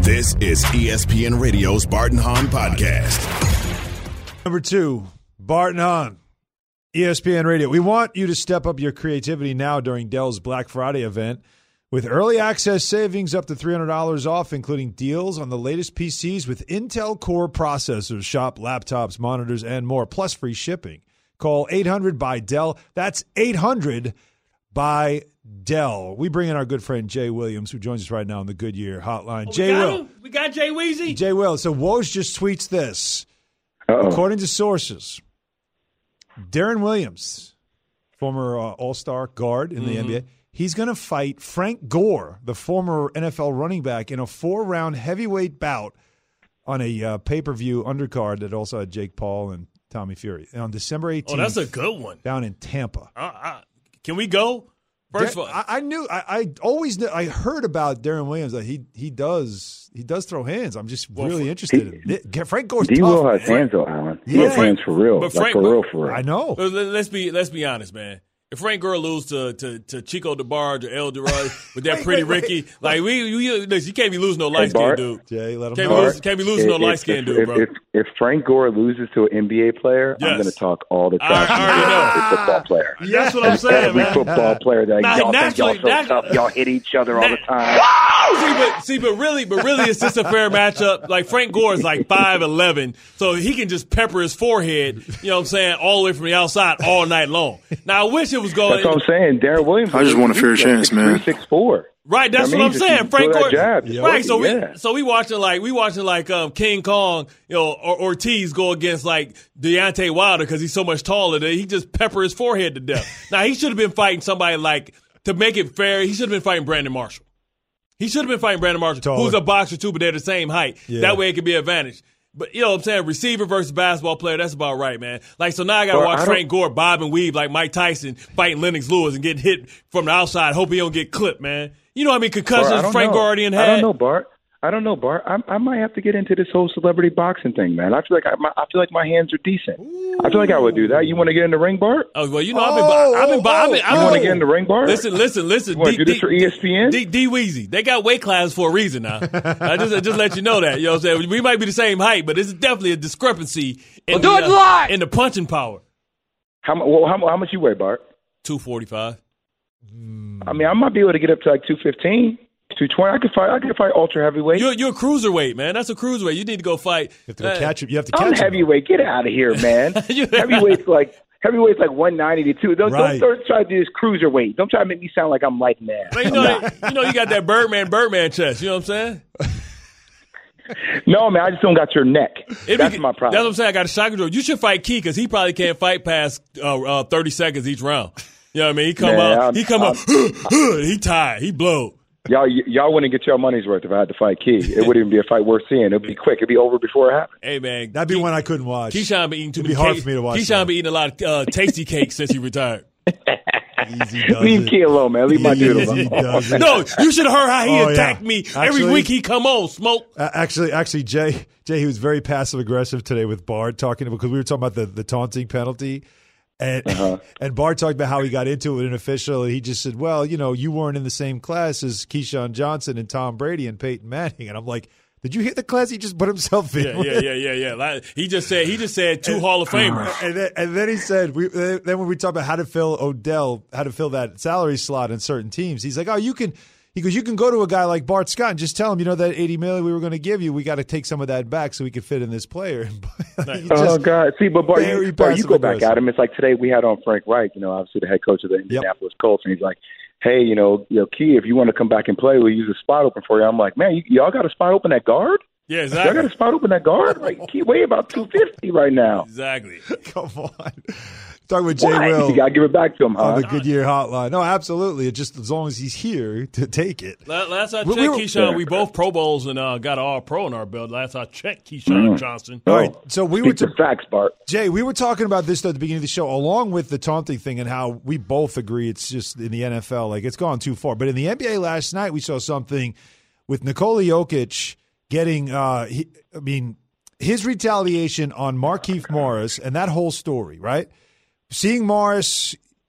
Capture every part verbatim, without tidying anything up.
This is E S P N Radio's Bart and Hahn Podcast. Number two, Bart and Hahn, E S P N Radio. We want you to step up your creativity now during Dell's Black Friday event with early access savings up to three hundred dollars off, including deals on the latest P Cs with Intel Core processors, shop laptops, monitors, and more, plus free shipping. Call eight hundred by Dell. That's eight hundred by Dell. We bring in our good friend Jay Williams, who joins us right now on the Goodyear Hotline. Oh, Jay we got Will. him? We got Jay Weezy. Jay Will. So Woj just tweets this. Uh-oh. According to sources, Darren Williams, former uh, All-Star guard in Mm-hmm. the N B A, he's going to fight Frank Gore, the former N F L running back, in a four-round heavyweight bout on a uh, pay-per-view undercard that also had Jake Paul and Tommy Fury on December eighteenth. Oh, that's a good one. Down in Tampa. Uh, uh, can we go? First Da- of all, I, I knew. I, I always knew, I heard about Darren Williams that he he does he does throw hands. I'm just Well, really he- interested in it. Frank Gore's D. tough. Will has man. hands though, Alan. He Yeah. has hands for real. But Like Frank- for real, for real. I know. Let- let's be let's be honest, man. If Frank Gore lose to, to, to Chico DeBarge or El Dorado with that Wait, pretty wait, wait. Ricky, like we, you, listen, you can't be losing no light skinned Bart. dude. Jay, let him Can't know. be, losing, can't be losing no If- light if- skinned if- dude, bro. If, if Frank Gore loses to an N B A player, Yes. I'm going to talk all the I- trash I already to know. a football player. That's what I'm saying, Every man. football player that Now, y'all think naturally- y'all so nat- tough, y'all hit each other all the time. See, but see, but really, but really, it's just a fair matchup. Like Frank Gore is like five eleven, so he can just pepper his forehead. You know what I'm saying? All the way from the outside all night long. Now I wish it was going. That's what I'm saying. Darren Williams. I just want a fair chance, man. six four. Right, that's I mean, what I'm just saying. throw Frank that Gore, jab, just right? So yeah. we, so we watching like we watching like um, King Kong, you know, or Ortiz go against like Deontay Wilder because he's so much taller that he just pepper his forehead to death. Now he should have been fighting somebody like to make it fair. He should have been fighting Brandon Marshall. He should have been fighting Brandon Marshall, Taller. who's a boxer too, but they're the same height. Yeah. That way it could be an advantage. But you know what I'm saying? Receiver versus basketball player, that's about right, man. Like, so now I got to Well, watch I Frank Gore bob and weave like Mike Tyson fighting Lennox Lewis and getting hit from the outside. Hope he don't get clipped, man. You know how many Bart, concussions I don't Frank know. Gore already had? I don't know, Bart. I don't know, Bart. I, I might have to get into this whole celebrity boxing thing, man. I feel like I, my, I feel like my hands are decent. I feel like I would do that. You want to get in the ring, Bart? Oh, well, you know, I've been, Oh, I've been, I've been, oh, I've You been, want to get in the ring, Bart? Listen, listen, listen. You want to do this for E S P N? D, D Weezy. They got weight classes for a reason now. I just I just let you know that. You know what I'm saying? We might be the same height, but it's definitely a discrepancy in, Well, the, do it live! in the punching power. How, mu- well, how, mu- how much you weigh, Bart? two forty-five. I mean, I might be able to get up to like two fifteen, two twenty. I could fight. I could fight ultra heavyweight. You're, you're a cruiserweight, man. That's a cruiserweight. You need to go fight. You have to go Uh, catch him. You have to catch I'm him. heavyweight. Get out of here, man. You- Heavyweight's like heavyweight's like one ninety to two. Don't, Right. don't, don't try to do this cruiserweight. Don't try to make me sound like I'm light man. Man, you know, you know, you got that Birdman, Birdman chest. You know what I'm saying? No, man. I just don't got your neck. It'd That's be- my That's problem. what I'm saying. I got a shock control. You should fight Key because he probably can't fight past uh, uh, thirty seconds each round. You know what I mean? He come Man, out. I'm- He come out. He tired. He blow. Y'all, y- y'all wouldn't get your money's worth if I had to fight Key. It wouldn't even be a fight worth seeing. It'd be quick. It'd be over before it happened. Hey man, That'd be Key- one I couldn't watch. Keyshawn been eating too It'd be many hard cakes. for me to watch Keyshawn that. been eating a lot of uh, tasty cakes since he retired. Easy does Leave it. Key alone, man. Leave my dude Easy alone. does it. No, you should have heard how he Oh, yeah. attacked me every Actually- week. He come on smoke. Uh, actually, actually, Jay, Jay, he was very passive aggressive today with Bart talking because we were talking about the, the taunting penalty, and Uh-huh. and Bart talked about how he got into it with an official, and he just said, "Well, you know, you weren't in the same class as Keyshawn Johnson and Tom Brady and Peyton Manning," and I'm like, "Did you hit the class he just put himself in?" Yeah, with? yeah, yeah, yeah, yeah. Like, he just said. He just said two Hall of Famers. And then, and then he said, we, then when we talk about how to fill Odell, how to fill that salary slot in certain teams, he's like, oh, you can, he goes, you can go to a guy like Bart Scott and just tell him, you know, that eighty million we were going to give you, we got to take some of that back so we could fit in this player. He Oh just- God! See, but Bart, very you, Bart, you go back passive-aggressive. at him. It's like today we had on Frank Reich, you know, obviously the head coach of the Indianapolis Colts, and he's like, "Hey, you know, you know, Key, if you want to come back and play, we'll use a spot open for you." I'm like, "Man, you, y'all got a spot open at guard? Yeah, Y'all exactly. got a spot open at guard? Like, Key weigh about two fifty right now. Exactly. Come on. Talking with Jay Why? Will You got to give it back to him, huh? on the Goodyear hotline. No, absolutely. It just, as long as he's here to take it. La- Last I We- checked, we were- Keyshawn, we both Pro Bowls and uh, got an All Pro in our belt. Last I checked, Keyshawn Johnson. All right. So we were Speak to, the facts, Bart. Jay, we were talking about this at the beginning of the show, along with the taunting thing and how we both agree it's just in the N F L, like it's gone too far. But in the N B A last night, we saw something with Nikola Jokic getting, uh, he, I mean, his retaliation on Markieff Morris and that whole story, right? Seeing Morris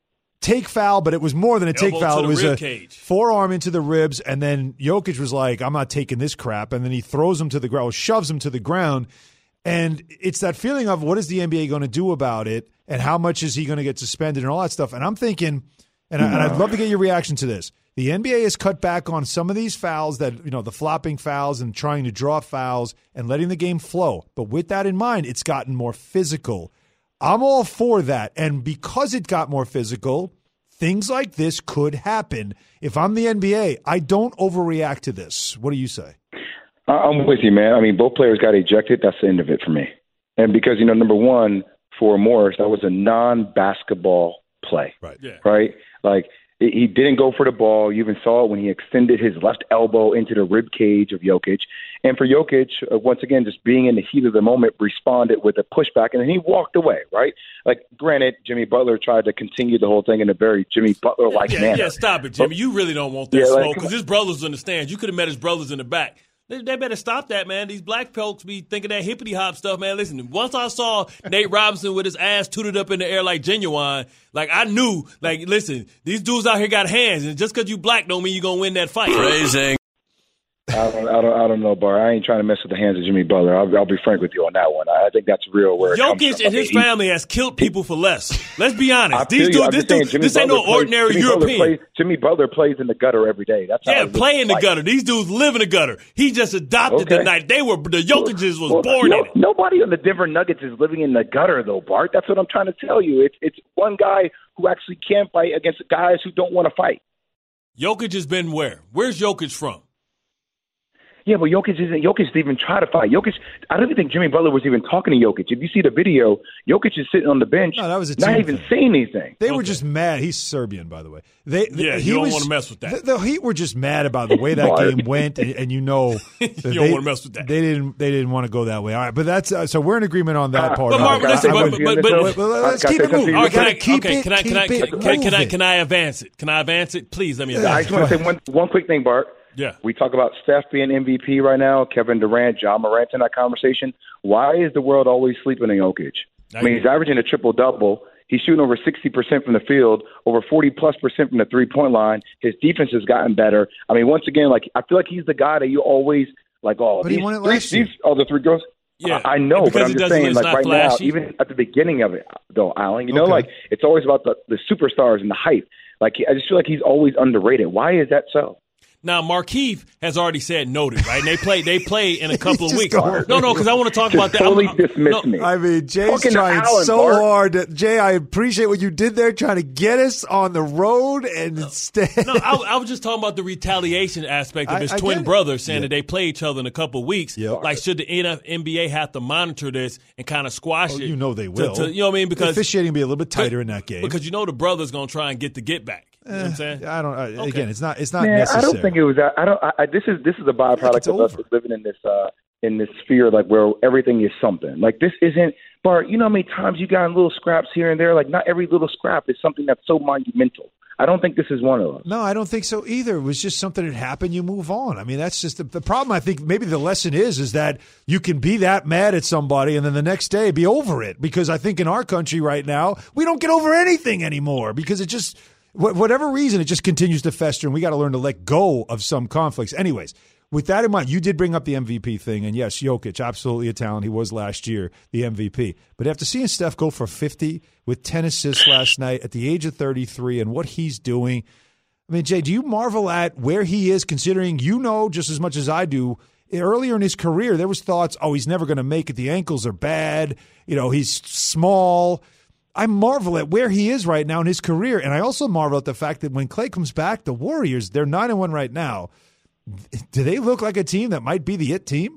take foul, but it was more than a take Elbow foul. to It the was rib a cage. forearm into the ribs, and then Jokic was like, I'm not taking this crap, and then he throws him to the ground, shoves him to the ground, and it's that feeling of what is the N B A going to do about it, and how much is he going to get suspended and all that stuff. And I'm thinking, and, I, and I'd love to get your reaction to this. The N B A has cut back on some of these fouls that, you know, the flopping fouls and trying to draw fouls and letting the game flow. But with that in mind, it's gotten more physical. I'm all for that. And because it got more physical, things like this could happen. If I'm the N B A, I don't overreact to this. What do you say? I'm with you, man. I mean, both players got ejected. That's the end of it for me. And because, you know, number one, for Morris, that was a non-basketball play. Right. Yeah. Right? Like, he didn't go for the ball. You even saw it when he extended his left elbow into the rib cage of Jokic. And for Jokic, uh, once again, just being in the heat of the moment, responded with a pushback, and then he walked away, right? Like, granted, Jimmy Butler tried to continue the whole thing in a very Jimmy Butler-like yeah, manner. Yeah, stop it, Jimmy. But, you really don't want that yeah, smoke like, because his brothers in the stands. You could have met his brothers in the back. They, they better stop that, man. These black folks be thinking that hippity hop stuff, man. Listen, once I saw Nate Robinson with his ass tooted up in the air like Genuine, like I knew, like, listen, these dudes out here got hands, and just because you black don't mean you're going to win that fight. Phrasing. I don't, I don't, I don't know, Bar. I ain't trying to mess with the hands of Jimmy Butler. I'll, I'll be frank with you on that one. I think that's real. Where it comes Jokic from. and his I mean, family has killed people for less. Let's be I honest. feel These you. dudes, I'm this just saying, dude, Jimmy this ain't no Butler plays- ordinary Jimmy Butler European. plays- Jimmy Butler plays in the gutter every day. That's Yeah, how it play in the like. gutter. These dudes live in the gutter. He just adopted Okay. the night. They were the Jokic's was Well, born no, in it. Nobody on the Denver Nuggets is living in the gutter, though, Bart. That's what I'm trying to tell you. It's it's one guy who actually can fight against guys who don't want to fight. Jokic has been where? Where's Jokic from? Yeah, but Jokic isn't. Jokic didn't even try to fight. Jokic, I don't even think Jimmy Butler was even talking to Jokic. If you see the video, Jokic is sitting on the bench, No, that was a not team even thing. saying anything. They were Okay. just mad. He's Serbian, by the way. They, Yeah, he you don't was- wanna mess with that. The, the Heat were just mad about the way that Bart. game went, and, and you know, You that don't they- wanna mess with that. They didn't. They didn't want to go that way. All right, but that's uh, so we're in agreement on that Uh, part. But Mark, All right, listen, I- I but- would- but- but- Well, well, let's I- keep I- it moving. All We right, can gotta I, keep okay, it. can I, can I, keep can, it can, can I, moving. can I advance it? Can I advance it? Please let me I advance just want to say one one quick thing, Bart. Yeah. We talk about Steph being M V P right now, Kevin Durant, John Morant in that conversation. Why is the world always sleeping on Jokic? I mean, he's averaging a triple-double. He's shooting over sixty percent from the field, over forty-plus percent from the three-point line. His defense has gotten better. I mean, once again, like I feel like he's the guy that you always like, oh, But he these, won it three, last year. these oh, the three girls. Yeah, I, I know, because but I'm he just doesn't- saying, it's like not right flashy. now, even at the beginning of it, though, Alan, you know, Okay. like it's always about the, the superstars and the hype. Like I just feel like he's always underrated. Why is that so? Now, Markieff has already said noted, right? And they play, they play in a couple of Just weeks. go. No, no, because I want to talk about that. Totally I'm- dismiss no, me. I mean, Jay's Talking to trying Alan, so Bart. hard. Jay, I appreciate what you did there, trying to get us on the road, and instead, No, I, I was just talking about the retaliation aspect of I- his I twin get it. brothers saying Yeah. that they play each other in a couple of weeks. Yep. Like, should the N B A have to monitor this and kind of squash Oh, it? you know they to- will. to- you know what I mean? Because officiating will be a little bit tighter in that game. Because you know the brother's going to try and get the get back. You know what I'm saying? I don't. I, Okay. Again, it's not. It's not Man, necessary. I don't think it was that. I don't. I, I, this is this is a it's byproduct of us over. living in this uh, in this sphere, like where everything is something. Like this isn't. Bart, you know how many times you got in little scraps here and there? Like not every little scrap is something that's so monumental. I don't think this is one of those. No, I don't think so either. It was just something that happened. You move on. I mean, that's just the, the problem. I think maybe the lesson is is that you can be that mad at somebody and then the next day be over it. Because I think in our country right now, we don't get over anything anymore because it just, wh- whatever reason, it just continues to fester, and we got to learn to let go of some conflicts. Anyways, with that in mind, you did bring up the M V P thing, and yes, Jokic, absolutely a talent. He was last year the M V P. But after seeing Steph go for fifty with ten assists last night at the age of thirty-three and what he's doing, I mean, Jay, do you marvel at where he is, considering you know just as much as I do, earlier in his career, there was thoughts, oh, he's never going to make it. The ankles are bad. You know, he's small. I marvel at where he is right now in his career. And I also marvel at the fact that when Klay comes back, the Warriors, they're nine and one right now. Do they look like a team that might be the it team?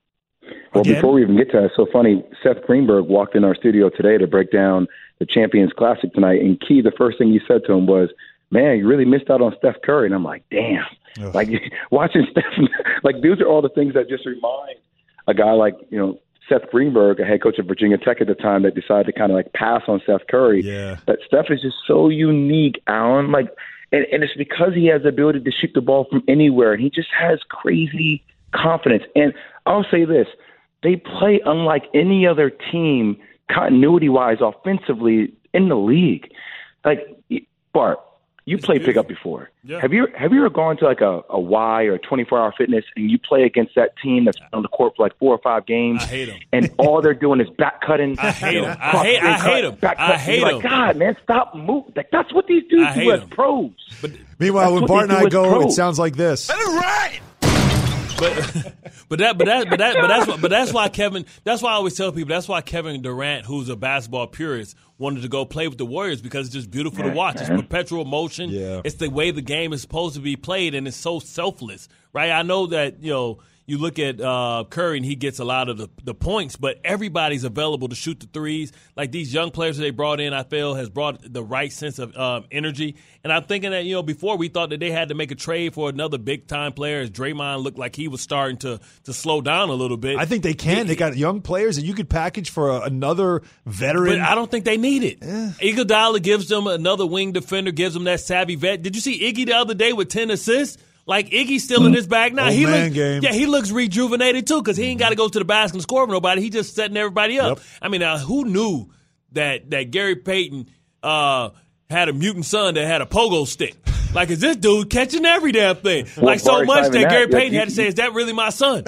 Well, Again? before we even get to that, it's so funny. Seth Greenberg walked in our studio today to break down the Champions Classic tonight. And Key, the first thing he said to him was, man, you really missed out on Steph Curry. And I'm like, damn. Ugh. Like watching Steph, like these are all the things that just remind a guy like, you know, Seth Greenberg, a head coach of Virginia Tech at the time, that decided to kind of like pass on Steph Curry. Yeah. But Steph is just so unique, Alan. Like, and, and it's because he has the ability to shoot the ball from anywhere, and he just has crazy confidence. And I'll say this. They play unlike any other team continuity-wise offensively in the league. Like, Bart, you It's played beautiful. pickup before. Yeah. Have you have you ever gone to like a, a Y or a twenty-four hour fitness and you play against that team that's on the court for like four or five games? I hate 'em. And all they're doing is back cutting. I hate you know, 'em. I hate- I hate 'em. back I cut. hate You're 'em. like, God, man, stop moving. Like, that's what these dudes I hate do as 'em. pros. But Meanwhile, That's when what Bart they and do I as go, it pros. sounds like this. but but that but that but that but that's why, but that's why Kevin that's why I always tell people that's why Kevin Durant, who's a basketball purist, wanted to go play with the Warriors because it's just beautiful to watch. It's perpetual motion. Yeah. It's the way the game is supposed to be played, and it's so selfless, right? I know that you know. You look at uh, Curry, and he gets a lot of the, the points, but everybody's available to shoot the threes. Like these young players that they brought in, I feel, has brought the right sense of um, energy. And I'm thinking that, you know, before we thought that they had to make a trade for another big-time player as Draymond looked like he was starting to to slow down a little bit. I think they can. They got young players that you could package for a, another veteran. But I don't think they need it. Eh. Iguodala gives them another wing defender, gives them that savvy vet. Did you see Iggy the other day with ten assists? Like, Iggy's still in his bag now. Old he man looks, game. Yeah, he looks rejuvenated, too, because he ain't got to go to the basket and score for nobody. He just setting everybody up. Yep. I mean, now, who knew that that Gary Payton uh, had a mutant son that had a pogo stick? Like, is this dude catching every damn thing? Well, like, so Bart, much that, that Gary yeah, Payton you, had to say, is that really my son?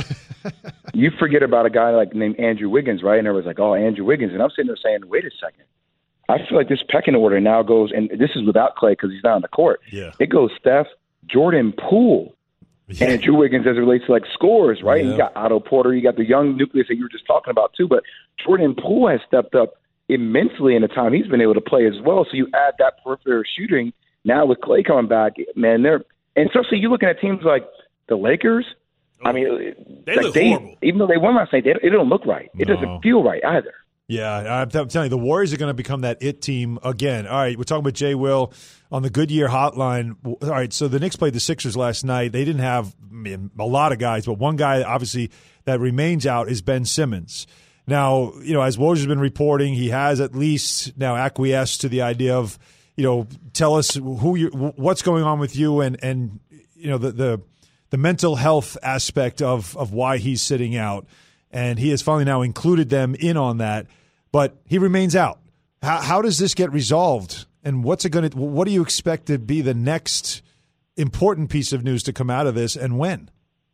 You forget about a guy like named Andrew Wiggins, right? And everyone's like, oh, Andrew Wiggins. And I'm sitting there saying, wait a second. I feel like this pecking order now goes, and this is without Clay because he's not on the court. Yeah. It goes Steph, Jordan Poole, Yeah. and Andrew Wiggins as it relates to like scores, right? Yeah. You got Otto Porter, you got the young nucleus that you were just talking about too. But Jordan Poole has stepped up immensely in the time he's been able to play as well. So you add that perimeter shooting now with Clay coming back, man. They're and especially you looking at teams like the Lakers. I mean, They like look they, horrible. even though they won last night, they, it don't look right. It No. doesn't feel right either. Yeah, I'm, I'm telling you, the Warriors are going to become that it team again. All right, we're talking about Jay Will on the Goodyear hotline. All right, so the Knicks played the Sixers last night. They didn't have I mean, a lot of guys, but one guy obviously that remains out is Ben Simmons. Now, you know, as Woj has been reporting, he has at least now acquiesced to the idea of, you know, tell us who you, what's going on with you, and and you know the the, the mental health aspect of of why he's sitting out, and he has finally now included them in on that. But he remains out. How, how does this get resolved? And what's it going to? What do you expect to be the next important piece of news to come out of this, and when?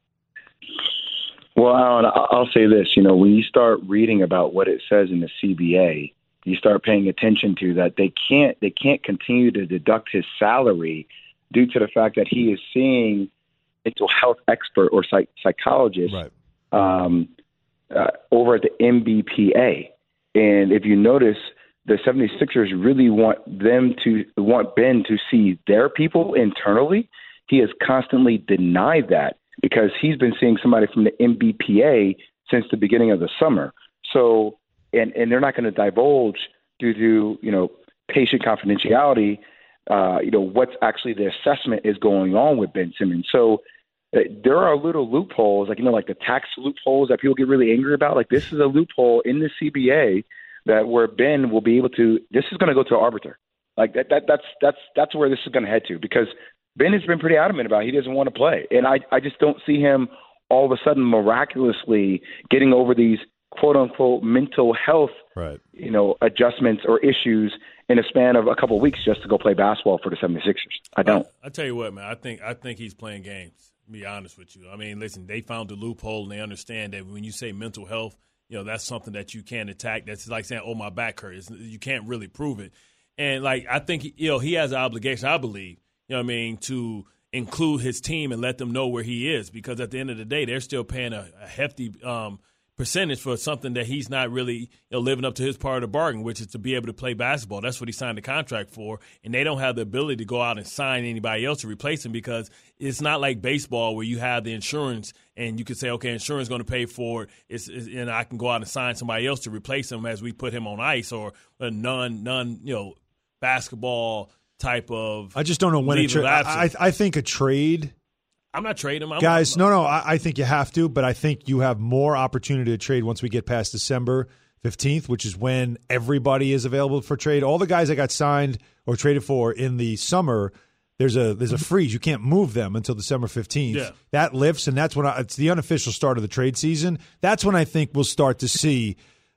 Well, Alan, I'll say this. You know, when you start reading about what it says in the C B A, you start paying attention to that they can't they can't continue to deduct his salary due to the fact that he is seeing mental health expert or psych, psychologist Right. um, uh, over at the M B P A. And if you notice, the seventy-sixers really want them to want Ben to see their people internally. He has constantly denied that because he's been seeing somebody from the M B P A since the beginning of the summer. So, and, and they're not going to divulge due to, you know, patient confidentiality, uh, you know, what's actually the assessment is going on with Ben Simmons. So uh, there are little loopholes, like, you know, like the tax loopholes that people get really angry about. Like, this is a loophole in the C B A that where Ben will be able to, this is going to go to an arbiter. Like that, that that's, that's, that's where this is going to head to, because Ben has been pretty adamant about it. He doesn't want to play. And I, I just don't see him all of a sudden miraculously getting over these quote unquote mental health, Right. you know, adjustments or issues in a span of a couple of weeks just to go play basketball for the seventy-sixers. I don't. I, I tell you what, man, I think I think he's playing games, to be honest with you. I mean, listen, they found the loophole, and they understand that when you say mental health, you know, that's something that you can't attack. That's like saying, oh, my back hurts. You can't really prove it. And, like, I think, you know, he has an obligation, I believe, you know what I mean, to include his team and let them know where he is, because at the end of the day, they're still paying a, a hefty um, percentage for something that he's not really, you know, living up to his part of the bargain, which is to be able to play basketball. That's what he signed the contract for, and they don't have the ability to go out and sign anybody else to replace him, because it's not like baseball where you have the insurance and you can say, okay, insurance is going to pay for it, it's, it's, and I can go out and sign somebody else to replace him as we put him on ice, or a non, non, you know, basketball type of. I just don't know when a trade. I, I think a trade. I'm not trading him. I'm, Guys, I'm, no, no, I, I think you have to, but I think you have more opportunity to trade once we get past December fifteenth, which is when everybody is available for trade. All the guys that got signed or traded for in the summer, there's a there's a freeze. You can't move them until December fifteenth. Yeah. That lifts, and that's when I, it's the unofficial start of the trade season. That's when I think we'll start to see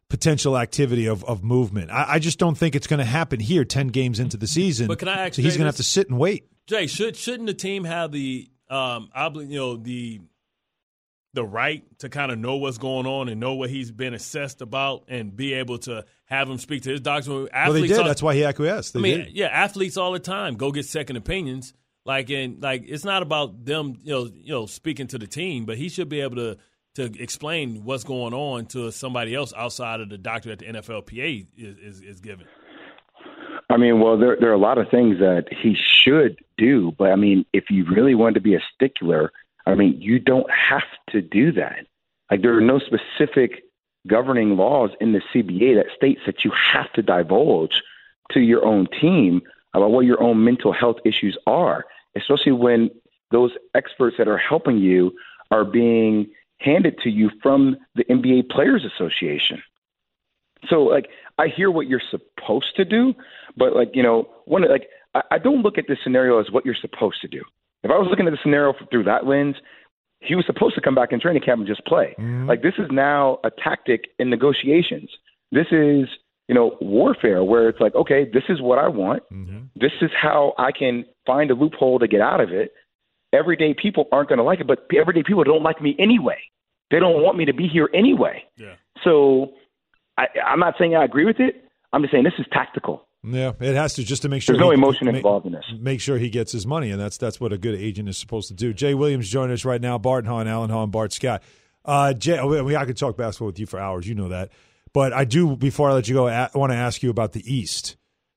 potential activity of, of movement. I, I just don't think it's going to happen here ten games into the season. But can I ask so he's Jay going to this? have to sit and wait. Jay, should shouldn't the team have the um obli- you know the the right to kind of know what's going on and know what he's been assessed about and be able to have him speak to his doctor? Well, they did. All, That's why he acquiesced. They I mean, did. yeah, athletes all the time go get second opinions. Like and like, it's not about them, you know, you know, speaking to the team, but he should be able to to explain what's going on to somebody else outside of the doctor that the N F L P A is is, is giving. I mean, well, there there are a lot of things that he should do, but I mean, if you really wanted to be a stickler, I mean, you don't have to do that. Like, there are no specific governing laws in the C B A that states that you have to divulge to your own team about what your own mental health issues are, especially when those experts that are helping you are being handed to you from the N B A Players Association. So, like, I hear what you're supposed to do, but, like, you know, one, like, I, I don't look at this scenario as what you're supposed to do. If I was looking at the scenario through that lens, he was supposed to come back in training camp and just play. Mm-hmm. Like, this is now a tactic in negotiations. This is, you know, warfare where it's like, okay, this is what I want. Mm-hmm. This is how I can find a loophole to get out of it. Everyday people aren't going to like it, but everyday people don't like me anyway. They don't want me to be here anyway. Yeah. So I, I'm not saying I agree with it. I'm just saying this is tactical. Yeah, it has to, just to make sure there's no he, emotion make, involved in this. Make sure he gets his money, and that's that's what a good agent is supposed to do. Jay Williams joining us right now. Bart Hahn, Alan Hahn, Bart Scott. Uh, Jay, I, mean, I could talk basketball with you for hours. You know that. But I do, before I let you go, I want to ask you about the East.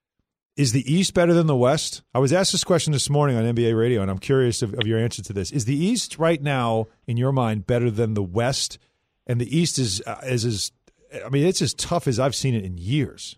Is the East better than the West? I was asked this question this morning on N B A Radio, and I'm curious of, of your answer to this. Is the East right now, in your mind, better than the West? And the East is uh, is as, I mean, it's as tough as I've seen it in years.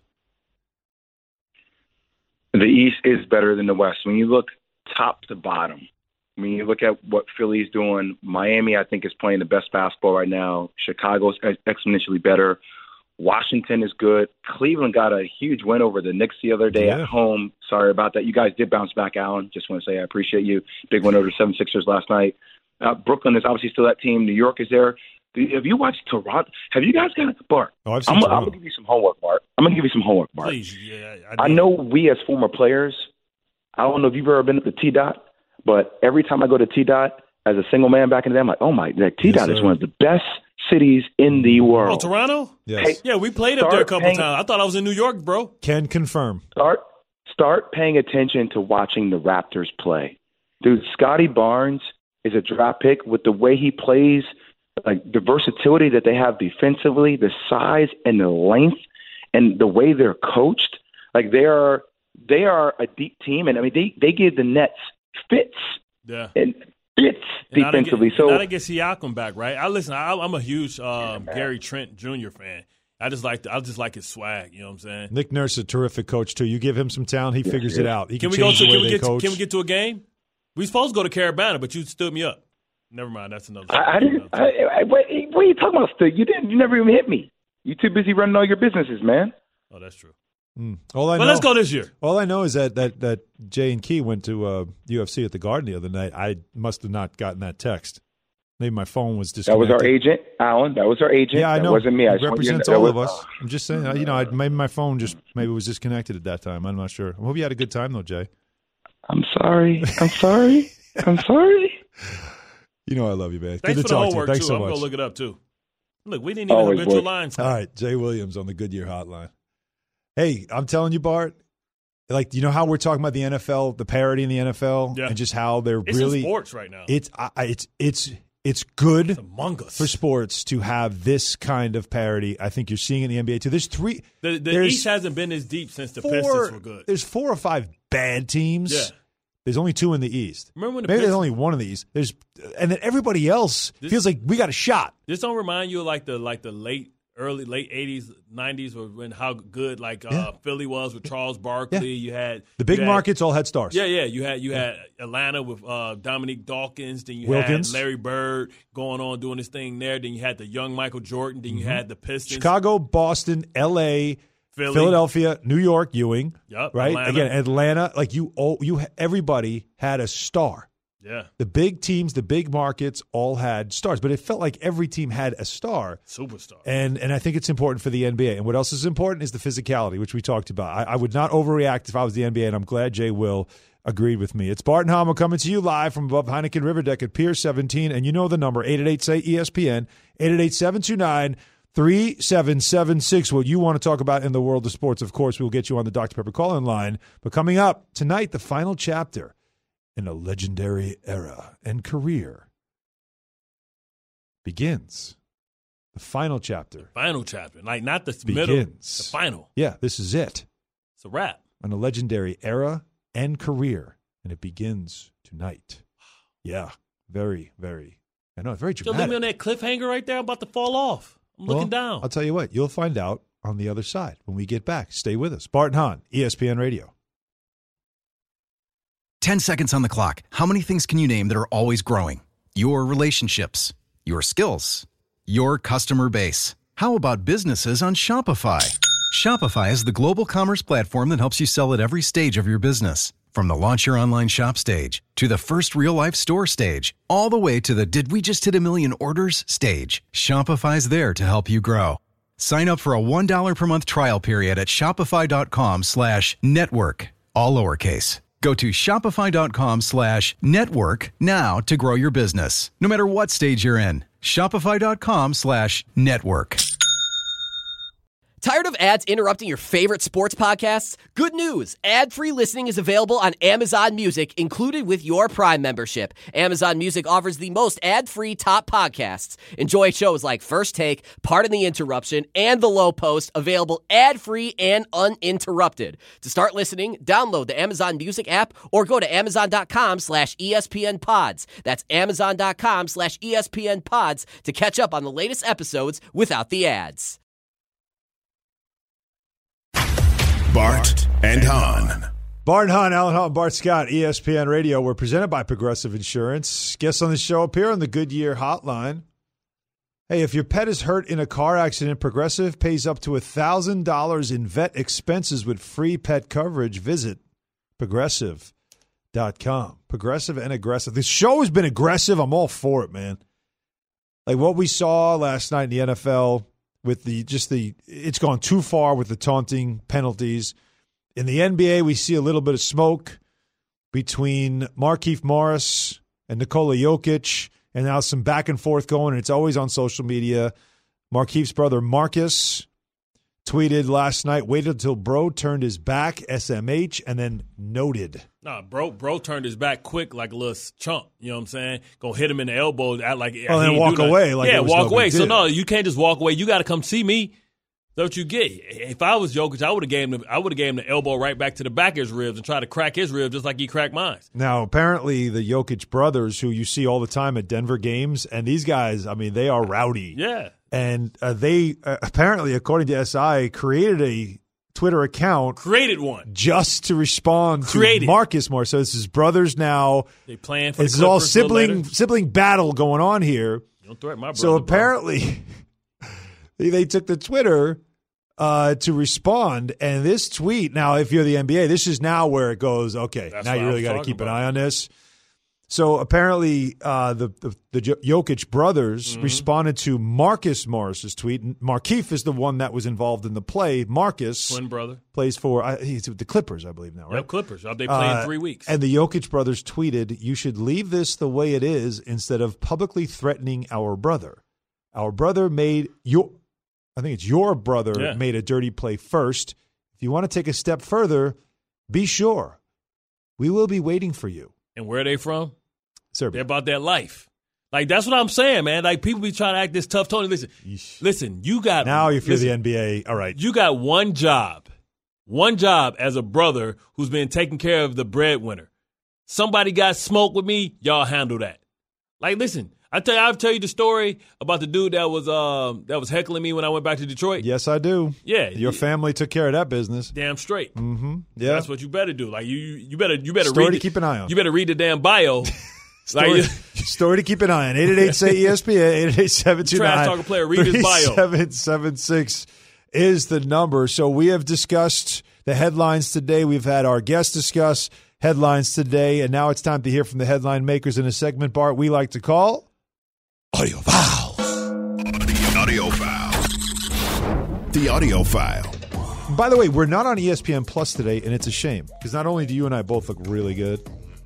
The East is better than the West. When you look top to bottom, when you look at what Philly's doing, Miami, I think, is playing the best basketball right now. Chicago's exponentially better. Washington is good. Cleveland got a huge win over the Knicks the other day yeah. at home. Sorry about that. You guys did bounce back, Alan. Just want to say I appreciate you. Big win over the seventy-sixers last night. Uh, Brooklyn is obviously still that team. New York is there. Have you watched Toronto? Have you guys got Bart? Oh, I've seen I'm, Toronto. I'm going to give you some homework, Bart. I'm going to give you some homework, Bart. Please, yeah, I, I know we as former players, I don't know if you've ever been at the T-Dot, but every time I go to T-Dot as a single man back in the day, I'm like, oh, my, that T-Dot yes, is one of the best cities in the world. Oh, Toronto? Yes. Hey, yeah, we played up there a couple paying, times. I thought I was in New York, bro. Can confirm. Start, start paying attention to watching the Raptors play. Dude, Scotty Barnes is a draft pick with the way he plays, like the versatility that they have defensively, the size and the length, and the way they're coached. Like they are, they are a deep team, and I mean they, they give the Nets fits. Yeah. And fits and defensively. Get, so now they get Siakam back, right? I listen. I, I'm a huge um, yeah, Gary Trent Junior fan. I just like the, I just like his swag. You know what I'm saying? Nick Nurse is a terrific coach too. You give him some talent, he yes, figures yes. it out. He can, can, we go change to the way can we they get coach. can we get to a game? We supposed to go to Carabana, but you stood me up. Never mind. That's another. I, I didn't. I, I, what, what are you talking about? Still, you didn't. You never even hit me. You too busy running all your businesses, man. Oh, that's true. Mm. All I but know, let's go this year. All I know is that that that Jay and Key went to uh, U F C at the Garden the other night. I must have not gotten that text. Maybe my phone was disconnected. That was our agent, Alan. That was our agent. Yeah, I know. That wasn't me. I it represents you know, all was, of us. I'm just saying. You know, I, maybe my phone just maybe was disconnected at that time. I'm not sure. I hope you had a good time though, Jay. I'm sorry. I'm sorry. I'm sorry. You know I love you, man. Thanks Good to for the talk homework, to you. Thanks too. so I'm much. going to look it up, too. Look, we didn't even Always have Mitchell work. Lines. All right, Jay Williams on the Goodyear Hotline. Hey, I'm telling you, Bart, like, you know how we're talking about the N F L, the parity in the N F L, yeah. and just how they're it's really – in sports right now. It's, I, it's, it's, it's good it's among us. for sports to have this kind of parity. I think you're seeing in the N B A, too. There's three – The, the East hasn't been as deep since the four, Pistons were good. There's four or five bad teams. Yeah. There's only two in the East. Remember when the Maybe Pistons, there's only one in the East. There's and then everybody else this, feels like we got a shot. This don't remind you of like the like the late early late eighties, nineties, when how good like uh, yeah. Philly was with Charles Barkley. Yeah. You had the big had, markets all had stars. Yeah, yeah. You had you had Atlanta with uh, Dominique Dawkins. Then you Wilkins. had Larry Bird going on doing his thing there. Then you had the young Michael Jordan. Then you mm-hmm. had the Pistons. Chicago, Boston, L A, Philly. Philadelphia, New York, Ewing. Yep, right Atlanta. again, Atlanta. Like you, all you, everybody had a star. Yeah. The big teams, the big markets all had stars, but it felt like every team had a star. Superstar. And and I think it's important for the N B A. And what else is important is the physicality, which we talked about. I, I would not overreact if I was the N B A, and I'm glad Jay Will agreed with me. It's Bart and Hama coming to you live from above Heineken River Deck at Pier seventeen, and you know the number, eight eight eight, say E S P N, eight eight eight, seven two nine, three seven seven six. What you want to talk about in the world of sports, of course, we'll get you on the Doctor Pepper call-in line. But coming up tonight, the final chapter in a legendary era and career begins. The final chapter. Final chapter. Like, not the begins. middle. The final. Yeah, this is it. It's a wrap. In a legendary era and career, and it begins tonight. Yeah, very, very. I know, it's very Just dramatic. leave me on that cliffhanger right there. I'm about to fall off. I'm Well, looking down. I'll tell you what, you'll find out on the other side when we get back. Stay with us. Bart and Hahn, E S P N Radio. Ten seconds on the clock. How many things can you name that are always growing? Your relationships, your skills, your customer base. How about businesses on Shopify? Shopify is the global commerce platform that helps you sell at every stage of your business. From the launch your online shop stage to the first real-life store stage, all the way to the did we just hit a million orders stage. Shopify's there to help you grow. Sign up for a one dollar per month trial period at shopify.com slash network, all lowercase. Go to shopify.com slash network now to grow your business, no matter what stage you're in. Shopify.com slash network. Tired of ads interrupting your favorite sports podcasts? Good news! Ad-free listening is available on Amazon Music, included with your Prime membership. Amazon Music offers the most ad-free top podcasts. Enjoy shows like First Take, Pardon the Interruption, and The Low Post, available ad-free and uninterrupted. To start listening, download the Amazon Music app or go to amazon.com slash ESPN pods. That's amazon.com slash ESPN pods to catch up on the latest episodes without the ads. Bart and Hahn. Bart and Hahn, Alan Hall, and Bart Scott, E S P N Radio. We're presented by Progressive Insurance. Guests on the show appear on the Goodyear hotline. Hey, if your pet is hurt in a car accident, Progressive pays up to one thousand dollars in vet expenses with free pet coverage. Visit progressive dot com. Progressive and aggressive. This show has been aggressive. I'm all for it, man. Like what we saw last night in the N F L with the just the it's gone too far with the taunting penalties. In the N B A, we see a little bit of smoke between Markieff Morris and Nikola Jokic, and now some back and forth going, and it's always on social media. Markieff's brother Marcus tweeted last night, waited until bro turned his back, S M H, and then noted. Nah, bro, bro turned his back quick like a little chump. You know what I'm saying? Go hit him in the elbow, act like oh, he then walk away. Like yeah, it was walk no away. big So deal. no, you can't just walk away. You got to come see me. That's what you get. If I was Jokic, I would have gave him. I would have gave him the elbow right back to the back of his ribs and try to crack his ribs just like he cracked mine. Now, apparently, the Jokic brothers, who you see all the time at Denver games, and these guys, I mean, they are rowdy. Yeah. And uh, they uh, apparently, according to S I, created a Twitter account. Created one. Just to respond Created. to Marcus Morris. So this is brothers now. They playing for This the is all Clippers a little sibling later. sibling battle going on here. You don't threaten my brother. So bro. apparently, they, they took the Twitter uh, to respond. And this tweet, now, if you're the N B A, this is now where it goes, okay, That's now what you I really was got to talking keep an about. eye on this. So apparently, uh, the, the the Jokic brothers Mm-hmm. responded to Marcus Morris's tweet. Markieff is the one that was involved in the play. Marcus Twin brother. plays for uh, he's with the Clippers, I believe now, right? Yep, Clippers. They play in Uh, three weeks. And the Jokic brothers tweeted, "You should leave this the way it is instead of publicly threatening our brother. Our brother made your, I think it's your brother Yeah. made a dirty play first. If you want to take a step further, be sure we will be waiting for you." And where are they from? They're Serbia. about that life. Like, that's what I'm saying, man. Like, people be trying to act this tough, Tony. Listen, Yeesh. listen, you got Now, if you're listen, the N B A, all right. you got one job, one job as a brother who's been taking care of the breadwinner. Somebody got smoke with me, y'all handle that. Like, listen, I tell you, I'll tell you the story about the dude that was um that was heckling me when I went back to Detroit. Yes, I do. Yeah, Your y- family took care of that business. damn straight. Mm-hmm. Yeah. That's what you better do. Like, you you better you better Story read to the- keep an eye on. You better read the damn bio. Story, Like, story to keep an eye on. eight eight eight say E S P N, eight eight eight, seven two nine, Trash talking player, read his bio. seven seven six is the number. So we have discussed the headlines today. We've had our guests discuss headlines today. And now it's time to hear from the headline makers in a segment, Bart, we like to call Audio File. The Audio File. The Audio File. By the way, we're not on E S P N Plus today, and it's a shame because not only do you and I both look really good,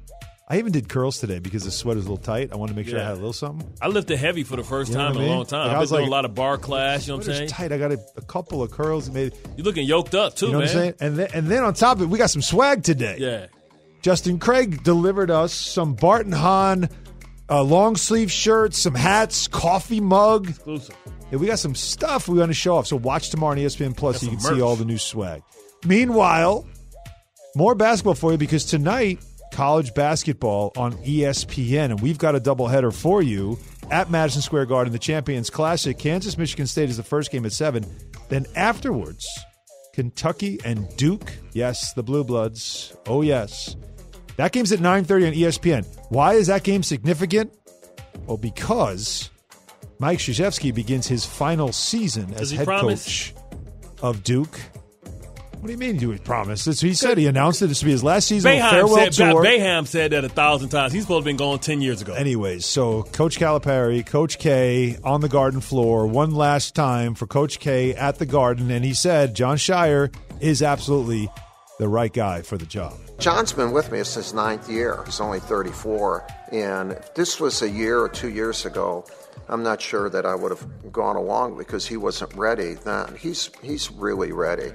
I even did curls today because the sweater's a little tight. I wanted to make sure yeah. I had a little something. I lifted heavy for the first you know time in I mean? a long time. Like, I've I been like, doing a lot of bar class, you know what I'm saying? tight. I got a, a couple of curls. Made You're looking yoked up, too, you know man. what I'm saying? And then, and then on top of it, we got some swag today. Yeah. Justin Craig delivered us some Barton Hahn uh, long sleeve shirts, some hats, coffee mug. Exclusive. Yeah, we got some stuff we want to show off. So watch tomorrow on E S P N Plus so you can merch. see all the new swag. Meanwhile, more basketball for you because tonight, college basketball on E S P N. And we've got a doubleheader for you at Madison Square Garden, the Champions Classic. Kansas-Michigan State is the first game at seven. Then afterwards, Kentucky and Duke. Yes, the Blue Bloods. Oh, yes. That game's at nine thirty on E S P N. Why is that game significant? Well, because Mike Krzyzewski begins his final season as head promise? coach of Duke. What do you mean do he promise? That's what he said. He announced it. This will be his last season of farewell said, tour. Bayham said that a thousand times. He's supposed to have been gone ten years ago. Anyways, so Coach Calipari, Coach K on the Garden floor one last time for Coach K at the Garden, and he said Jon Scheyer is absolutely the right guy for the job. John's been with me since ninth year. He's only thirty-four, and if this was a year or two years ago, I'm not sure that I would have gone along because he wasn't ready then. He's he's really ready.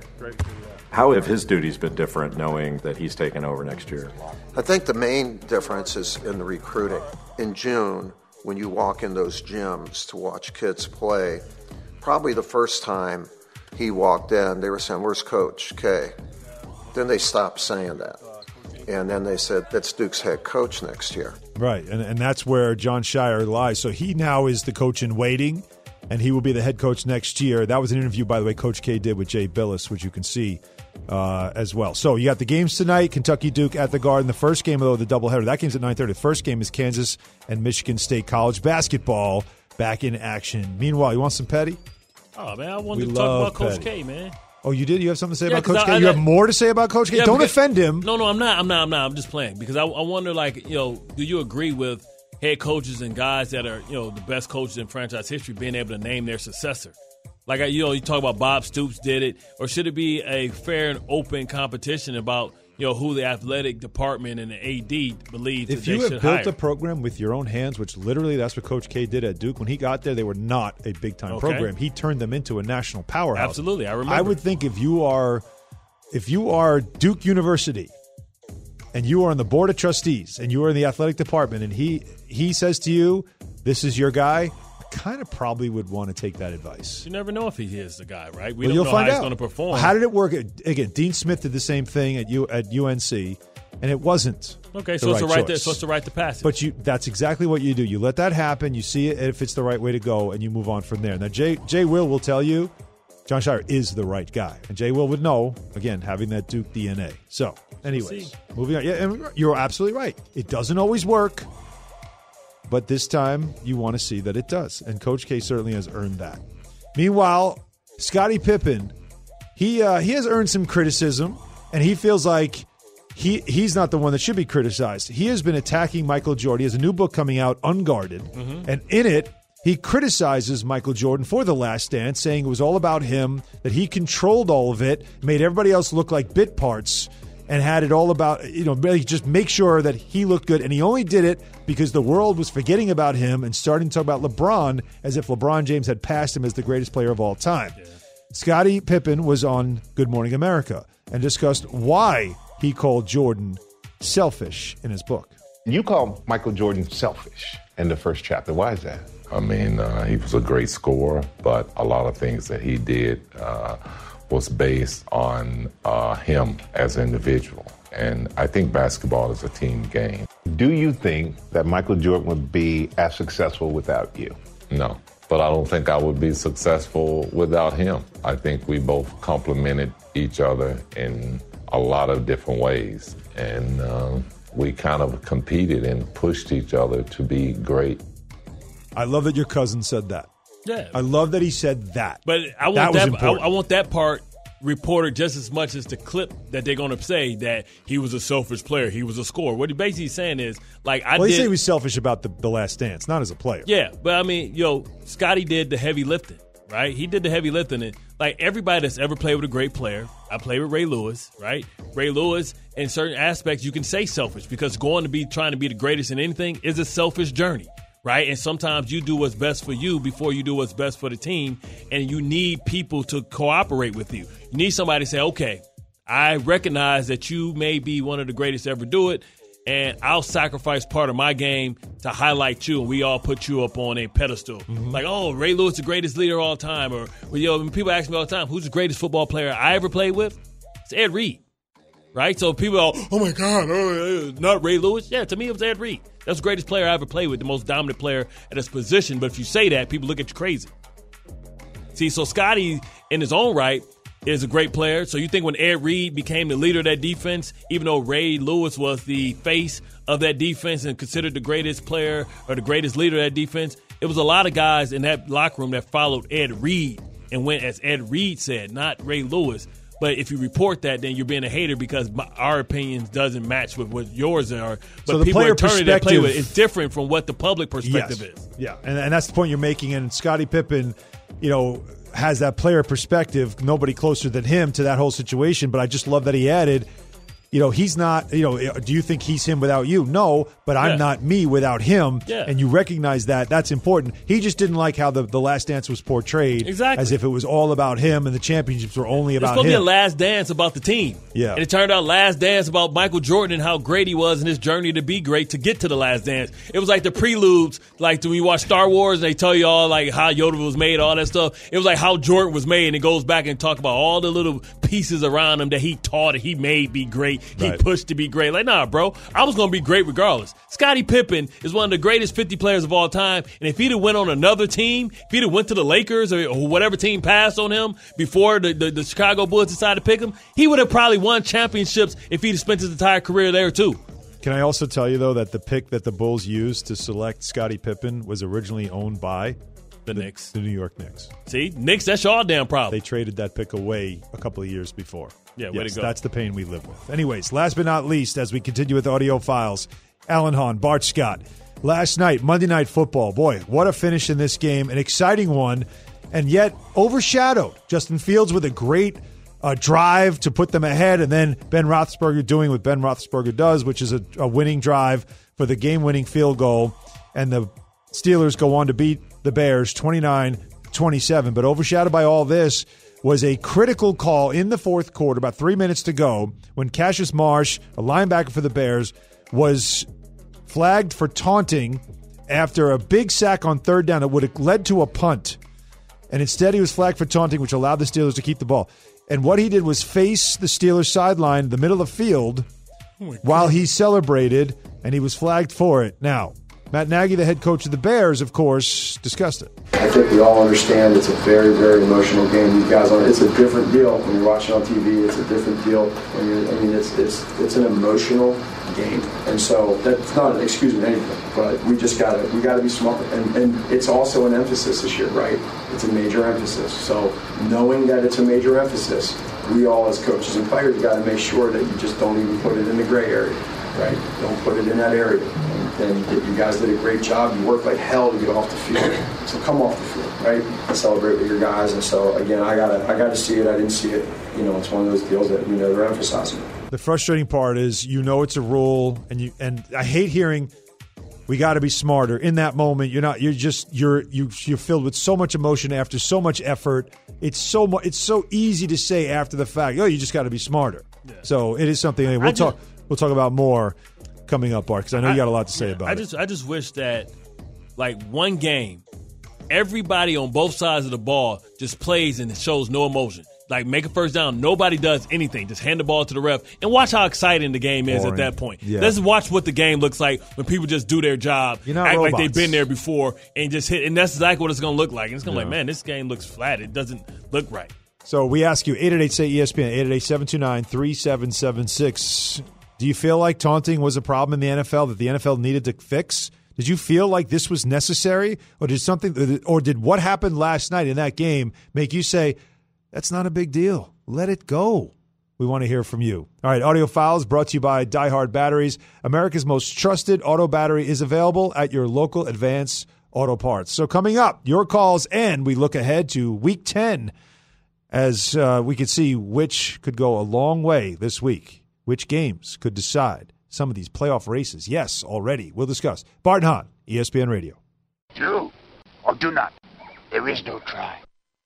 How have his duties been different knowing that he's taking over next year? I think the main difference is in the recruiting. In June, when you walk in those gyms to watch kids play, probably the first time he walked in, they were saying, "Where's Coach K?" Then they stopped saying that. And then they said, that's Duke's head coach next year. Right, and, and that's where Jon Scheyer lies. So he now is the coach in waiting, and he will be the head coach next year. That was an interview, by the way, Coach K did with Jay Billis, which you can see uh, as well. So you got the games tonight, Kentucky-Duke at the Garden. The first game, though, the doubleheader, that game's at nine thirty. The first game is Kansas and Michigan State college basketball back in action. Meanwhile, you want some petty? Oh, man, I wanted We to talk love about Coach petty. K, man. Oh, you did? You have something to say Yeah, about Coach 'cause K? I- I- you have more to say about Coach K? Yeah, Don't because- offend him. No, no, I'm not. I'm not. I'm not. I'm just playing because I, I wonder, like, you know, do you agree with head coaches and guys that are, you know, the best coaches in franchise history being able to name their successor? Like, you know, you talk about Bob Stoops did it, or should it be a fair and open competition about, you know, who the athletic department and the A D believes If that you they have should built hire? a program with your own hands, which literally that's what Coach K did at Duke, when he got there, they were not a big-time Okay. program. He turned them into a national powerhouse. Absolutely, I remember. I would think if you are if you are Duke University and you are on the board of trustees and you are in the athletic department and he he says to you, this is your guy, I kind of probably would want to take that advice. You never know if he is the guy, right? We Well, don't you'll know find how out. he's going to perform. How did it work? Again, Dean Smith did the same thing at U, at U N C, and it wasn't. okay, the so it's the right right, choice. so it's the right to pass it. But you that's exactly what you do. You let that happen, you see it if it's the right way to go, and you move on from there. Now, Jay, Jay Will will tell you Jon Scheyer is the right guy. And Jay Will would know, again, having that Duke D N A. So, anyways, see. moving on. Yeah, and you're absolutely right. It doesn't always work, but this time you want to see that it does. And Coach K certainly has earned that. Meanwhile, Scottie Pippen, he uh, he has earned some criticism, and he feels like he he's not the one that should be criticized. He has been attacking Michael Jordan. He has a new book coming out, Unguarded, Mm-hmm. and in it, he criticizes Michael Jordan for The Last Dance, saying it was all about him, that he controlled all of it, made everybody else look like bit parts, and had it all about, you know, really just make sure that he looked good. And he only did it because the world was forgetting about him and starting to talk about LeBron as if LeBron James had passed him as the greatest player of all time. Yeah. Scottie Pippen was on Good Morning America and discussed why he called Jordan selfish in his book. You call Michael Jordan selfish in the first chapter. Why is that? I mean, uh, he was a great scorer, but a lot of things that he did uh, was based on uh, him as an individual. And I think basketball is a team game. Do you think that Michael Jordan would be as successful without you? No, but I don't think I would be successful without him. I think we both complemented each other in a lot of different ways. And uh, we kind of competed and pushed each other to be great. I love that your cousin said that. Yeah. I love that he said that. But I want That was that. I, important. I want that part reporter just as much as the clip that they're going to say that he was a selfish player, he was a scorer. What he basically saying is, like, I well, did. Well, he said he was selfish about the, the Last Dance, not as a player. Yeah, but I mean, yo, Scotty did the heavy lifting, right? He did the heavy lifting. And, like, everybody that's ever played with a great player, I played with Ray Lewis, right? Ray Lewis, in certain aspects, you can say selfish because going to be trying to be the greatest in anything is a selfish journey. Right? And sometimes you do what's best for you before you do what's best for the team, and you need people to cooperate with you. You need somebody to say, okay, I recognize that you may be one of the greatest to ever do it, and I'll sacrifice part of my game to highlight you, and we all put you up on a pedestal. Mm-hmm. Like, oh, Ray Lewis, the greatest leader of all time. Or, well, you know, people ask me all the time, who's the greatest football player I ever played with? It's Ed Reed. Right? So people are, oh, my God, oh, not Ray Lewis. Yeah, to me, it was Ed Reed. That's the greatest player I ever played with, the most dominant player at his position. But if you say that, people look at you crazy. See, so Scotty, in his own right, is a great player. So you think when Ed Reed became the leader of that defense, even though Ray Lewis was the face of that defense and considered the greatest player or the greatest leader of that defense, it was a lot of guys in that locker room that followed Ed Reed and went as Ed Reed said, not Ray Lewis. But if you report that, then you're being a hater because my, our opinions doesn't match with what yours are. But so the people player attorney that play with it perspective is different from what the public perspective yes. is. Yeah, and, and that's the point you're making. And Scottie Pippen, you know, has that player perspective. Nobody closer than him to that whole situation. But I just love that he added, you know, he's not, you know, do you think he's him without you? No, but I'm yeah. not me without him. Yeah. And you recognize that. That's important. He just didn't like how the, the Last Dance was portrayed. Exactly. As if it was all about him and the championships were only about him. It's supposed to be a Last Dance about the team. Yeah. And it turned out Last Dance about Michael Jordan and how great he was in his journey to be great to get to the Last Dance. It was like the preludes, like when you watch Star Wars and they tell you all like how Yoda was made, all that stuff. It was like how Jordan was made, and it goes back and talk about all the little pieces around him that he taught, he made be great, he right. pushed to be great. Like, nah, bro, I was going to be great regardless. Scottie Pippen is one of the greatest fifty players of all time, and if he'd have went on another team, if he'd have went to the Lakers or, or whatever team passed on him before the, the, the Chicago Bulls decided to pick him, he would have probably won championships if he'd have spent his entire career there too. Can I also tell you, though, that the pick that the Bulls used to select Scottie Pippen was originally owned by the, the Knicks, the New York Knicks. See, Knicks, that's your damn problem. They traded that pick away a couple of years before. Yeah, way yes, to go. That's the pain we live with. Anyways, last but not least, as we continue with audio files, Alan Hahn, Bart Scott. Last night, Monday Night Football. Boy, what a finish in this game. An exciting one, and yet overshadowed. Justin Fields with a great uh, drive to put them ahead, and then Ben Roethlisberger doing what Ben Roethlisberger does, which is a, a winning drive for the game-winning field goal. And the Steelers go on to beat the Bears twenty-nine twenty-seven. But overshadowed by all this was a critical call in the fourth quarter, about three minutes to go, when Cassius Marsh, a linebacker for the Bears, was flagged for taunting after a big sack on third down that would have led to a punt. And instead he was flagged for taunting, which allowed the Steelers to keep the ball. And what he did was face the Steelers sideline in the middle of the field oh while he celebrated, and he was flagged for it. Now, Matt Nagy, the head coach of the Bears, of course, discussed it. I think we all understand it's a very, very emotional game. You guys, it's a different deal when you're watching on T V. It's a different deal when you're. I mean, it's it's it's an emotional game, and so that's not an excuse of anything. But we just gotta we gotta be smart, and and it's also an emphasis this year, right? It's a major emphasis. So knowing that it's a major emphasis, we all as coaches and players got to make sure that you just don't even put it in the gray area, right? Don't put it in that area. And you guys did a great job. You worked like hell to get off the field. So come off the field, right? Celebrate with your guys. And so again, I gotta, I gotta see it. I didn't see it. You know, it's one of those deals that we know they're emphasizing. The frustrating part is, you know, it's a rule, and you and I hate hearing we got to be smarter. In that moment, you're not. You're just you're you you're filled with so much emotion after so much effort. It's so mu- It's so easy to say after the fact. Oh, you just got to be smarter. Yeah. So it is something we'll just, talk. We'll talk about more coming up, Bart, because I know you got a lot to say about I it. Just, I just wish that, like, one game, everybody on both sides of the ball just plays and it shows no emotion. Like, make a first down. Nobody does anything. Just hand the ball to the ref and watch how exciting the game is Boring. at that point. Yeah. Let's watch what the game looks like when people just do their job, You're not act robots. like they've been there before, and just hit. And that's exactly what it's going to look like. And it's going to Yeah. be like, man, this game looks flat. It doesn't look right. So we ask you, eight eight eight, say E S P N, eight eight eight, seven two nine, three seven seven six. Do you feel like taunting was a problem in the N F L that the N F L needed to fix? Did you feel like this was necessary, or did something, or did what happened last night in that game make you say, that's not a big deal? let it go. We want to hear from you. All right, Audio Files brought to you by Die Hard Batteries. America's most trusted auto battery is available at your local Advance Auto Parts. So coming up, your calls, and we look ahead to Week ten as uh, we can see which could go a long way this week, which games could decide some of these playoff races. Yes, already. We'll discuss. Bart and Hahn, E S P N Radio. Do or do not. There is no try.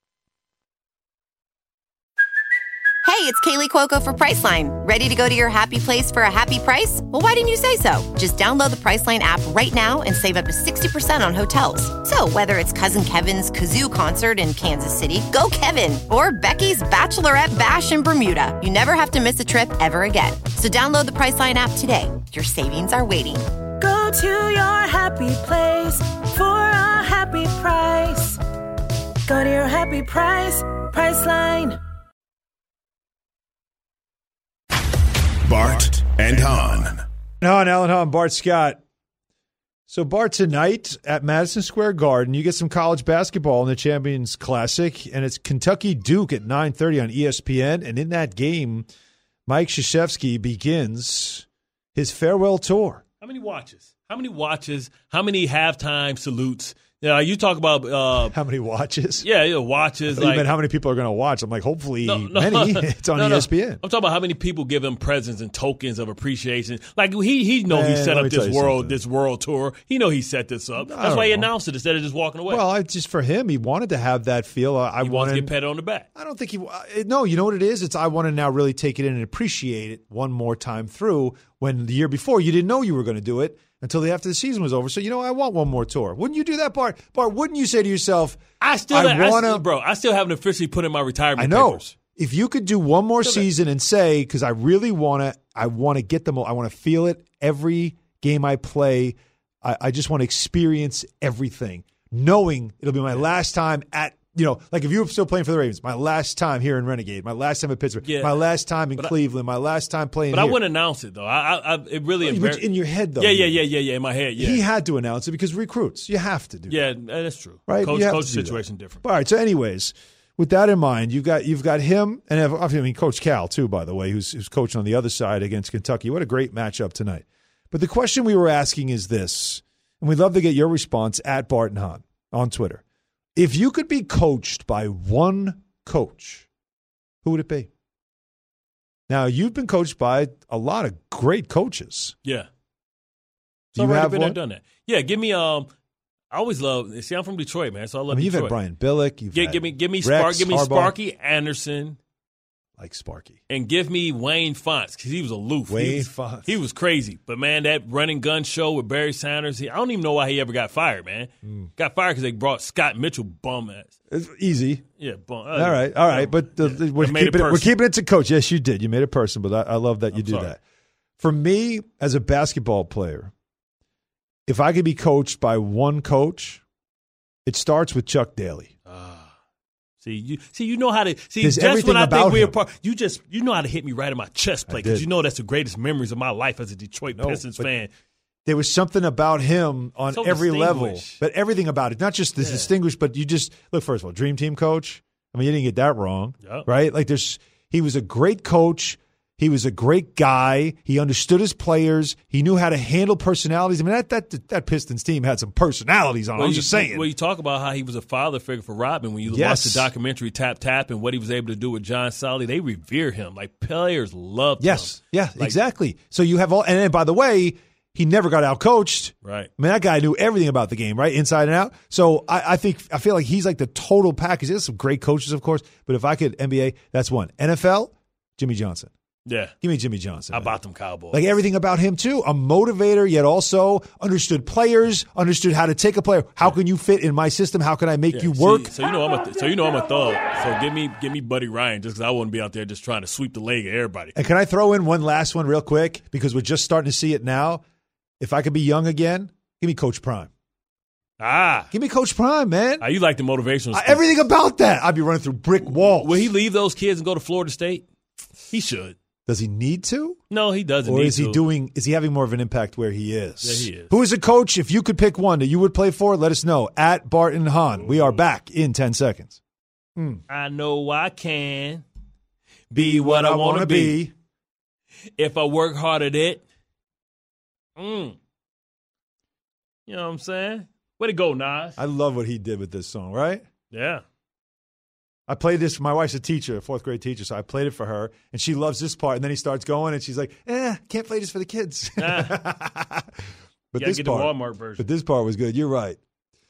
Hey, it's Kaylee Cuoco for Priceline. Ready to go to your happy place for a happy price? Well, why didn't you say so? Just download the Priceline app right now and save up to sixty percent on hotels. So whether it's Cousin Kevin's Kazoo Concert in Kansas City, go Kevin, or Becky's Bachelorette Bash in Bermuda, you never have to miss a trip ever again. So download the Priceline app today. Your savings are waiting. Go to your happy place for a happy price. Go to your happy price, Priceline. Bart and Hahn. Hahn, Alan Hahn, Bart Scott. So, Bart, tonight at Madison Square Garden, you get some college basketball in the Champions Classic, and it's Kentucky-Duke at nine thirty on E S P N. And in that game, Mike Krzyzewski begins his farewell tour. How many watches? How many watches? How many halftime salutes? Yeah, you talk about uh, how many watches? Yeah, yeah watches. I like, you meant how many people are going to watch? I'm like, hopefully no, no, many. It's on no, E S P N. No. I'm talking about how many people give him presents and tokens of appreciation. Like he he know Man, he set up this world something. this world tour. He know he set this up. That's why he announced it instead of just walking away. Well, I, just for him, he wanted to have that feel. I, I he wanted, wants to get patted on the back. I don't think he. No, you know what it is? It's I want to now really take it in and appreciate it one more time through. When the year before you didn't know you were going to do it until the, after the season was over. So, you know, I want one more tour. Wouldn't you do that, Bart? Bart, wouldn't you say to yourself, I still, I want to. Bro, I still haven't officially put in my retirement I know. papers. If you could do one more still season and say, because I really want to, I want to get them, I want to feel it every game I play. I, I just want to experience everything, knowing it'll be my last time at, you know, like if you were still playing for the Ravens, my last time here in Renegade, my last time at Pittsburgh, yeah. my last time in but Cleveland, I, my last time playing But here. I wouldn't announce it, though. I, I, I It really Which embar- in your head, though. Yeah, yeah, yeah, yeah, yeah, in my head, yeah. He had to announce it because recruits. You have to do Yeah, that. that's true. Right? Coach, You have coach to do situation that. different. All right, so anyways, with that in mind, you've got you've got him, and I mean Coach Cal, too, by the way, who's, who's coaching on the other side against Kentucky. What a great matchup tonight. But the question we were asking is this, and we'd love to get your response at Bart and Hahn on Twitter. If you could be coached by one coach, who would it be? Now, you've been coached by a lot of great coaches. Yeah. Do So you I've already have been one? there, done that. Yeah, give me um I always love see I'm from Detroit, man, so I love I mean, you've Detroit. had Brian Billick, you've Give, had give me give me Rex, Spark, give me Harbaugh. Sparky Anderson. Like Sparky. And give me Wayne Fonts because he was aloof. Wayne he was, Fonts. He was crazy. But, man, that running gun show with Barry Sanders, he, I don't even know why he ever got fired, man. Mm. Got fired because they brought Scott Mitchell bum ass. It's easy. Yeah, bum. All right, all right. But the, the, we're, I made it keeping it, we're personal. keeping it to coach. Yes, you did. You made it personal, but I, I love that you I'm do sorry. that. For me, as a basketball player, if I could be coached by one coach, it starts with Chuck Daly. See, you see, you know how to see. There's just everything when I about think we're him. apart, you just you know how to hit me right in my chest plate I because did. you know that's the greatest memories of my life as a Detroit No, Pistons but fan. There was something about him on So every level, distinguished. but everything about it, not just the Yeah. distinguished, but you just look. First of all, Dream Team coach. I mean, you didn't get that wrong, Yep. right? Like, there's he was a great coach. He was a great guy. He understood his players. He knew how to handle personalities. I mean, that that that Pistons team had some personalities on it. I'm you, just saying. Well, you talk about how he was a father figure for Robin. When you Yes. watch the documentary Tap Tap and what he was able to do with John Solly, they revere him. Like players loved Yes, him. yeah, Like- exactly. So you have all, and then by the way, he never got out coached. Right. I mean, that guy knew everything about the game, right, inside and out. So I, I think I feel like he's like the total package. There's some great coaches, of course, but if I could N B A, that's one. N F L, Jimmy Johnson. Yeah. Give me Jimmy Johnson. How man. about them Cowboys? Like everything about him too. A motivator, yet also understood players, understood how to take a player. How can you fit in my system? How can I make Yeah, you see, work? so you know I'm a th- so you know I'm a thug. So give me give me Buddy Ryan just because I wouldn't be out there just trying to sweep the leg of everybody. And can I throw in one last one real quick because we're just starting to see it now? If I could be young again, give me Coach Prime. Ah, Give me Coach Prime, man. ah, you like the motivational? Uh, speech. everything about that. I'd be running through brick walls. Will he leave those kids and go to Florida State? He should. Does he need to? No, he doesn't. Or need is he to. doing? Is he having more of an impact where he is? Yeah, he is. Who is a coach? If you could pick one that you would play for, let us know at Barton Hahn. We are back in ten seconds. I know I can. be what I, I want to be. be. If I work hard at it. Mm. You know what I'm saying? Way to go, Nas. I love what he did with this song, right? Yeah. I played this. My wife's a teacher, a fourth grade teacher, so I played it for her, and she loves this part. And then he starts going, and she's like, eh, can't play this for the kids. Ah. But you this get part, the Walmart version. But this part was good. You're right.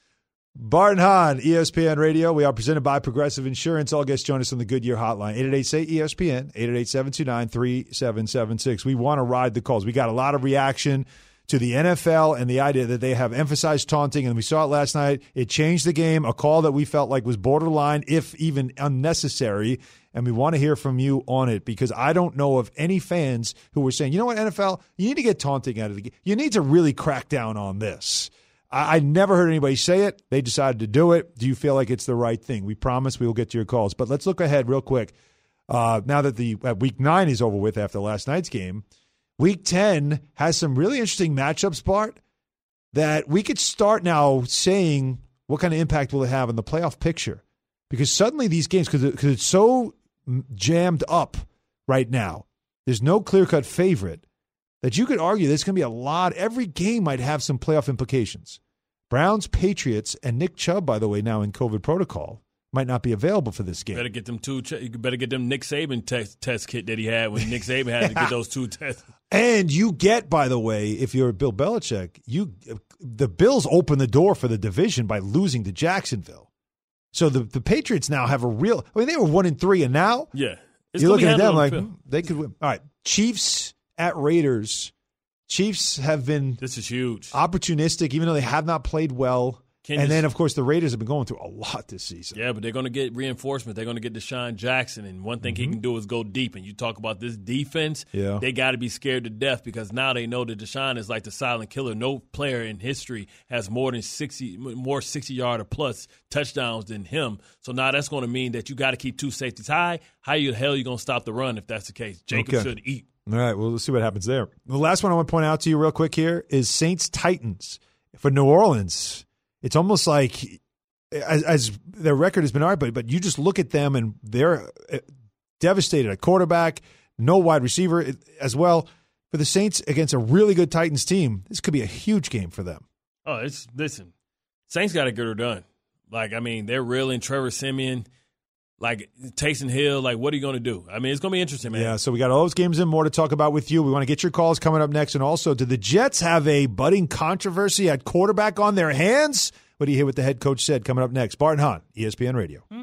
Bart and Hahn, E S P N Radio. We are presented by Progressive Insurance. All guests join us on the Goodyear Hotline. eight eight eight, say E S P N, eight eight eight, seven two nine, three seven seven six. We want to ride the calls. We got a lot of reaction to the N F L and the idea that they have emphasized taunting, and we saw it last night. It changed the game, a call that we felt like was borderline, if even unnecessary, and we want to hear from you on it because I don't know of any fans who were saying, you know what, N F L, you need to get taunting out of the game. You need to really crack down on this. I, I never heard anybody say it. They decided to do it. Do you feel like it's the right thing? We promise we will get to your calls. But let's look ahead real quick. Uh, now that the uh, week nine is over with after last night's game, Week ten has some really interesting matchups, Bart, that we could start now saying what kind of impact will it have on the playoff picture. Because suddenly these games, because it, it's so jammed up right now, there's no clear-cut favorite that you could argue there's going to be a lot. Every game might have some playoff implications. Browns, Patriots, and Nick Chubb, by the way, now in COVID protocol, might not be available for this game. Better get them two. You better get them Nick Saban test, test kit that he had when Nick Saban had to get those two tests. And you get, by the way, if you're Bill Belichick, you the Bills open the door for the division by losing to Jacksonville. So the, the Patriots now have a real. I mean, they were one and three, and now yeah, you're looking at them like hmm, they could win. All right, Chiefs at Raiders. Chiefs have been this is huge, opportunistic, even though they have not played well. Can and then, of course, the Raiders have been going through a lot this season. Yeah, but they're going to get reinforcement. They're going to get Deshaun Jackson, and one thing mm-hmm. he can do is go deep. And you talk about this defense, yeah. they got to be scared to death because now they know that Deshaun is like the silent killer. No player in history has more than sixty, more sixty-yard or plus touchdowns than him. So now that's going to mean that you got to keep two safeties high. How the hell are you going to stop the run if that's the case? Jacob okay. should eat. All right, well, let's see what happens there. The last one I want to point out to you real quick here is Saints-Titans. For New Orleans, it's almost like as, as their record has been all right, but, but you just look at them and they're devastated at quarterback, no wide receiver as well. For the Saints against a really good Titans team, this could be a huge game for them. Oh, it's listen, Saints got to get her done. Like, I mean, they're reeling Trevor Siemian, like Taysom Hill. Like, what are you going to do? I mean, it's going to be interesting, man. Yeah, so we got all those games and more to talk about with you. We want to get your calls coming up next. And also, do the Jets have a budding controversy at quarterback on their hands? What do you hear what the head coach said coming up next? Bart and Hahn, E S P N Radio. Hmm.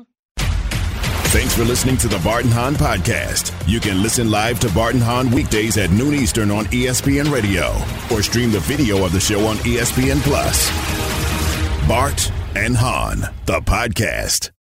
Thanks for listening to the Bart and Hahn podcast. You can listen live to Bart and Hahn weekdays at noon Eastern on E S P N Radio or stream the video of the show on E S P N Plus. Bart and Hahn, the podcast.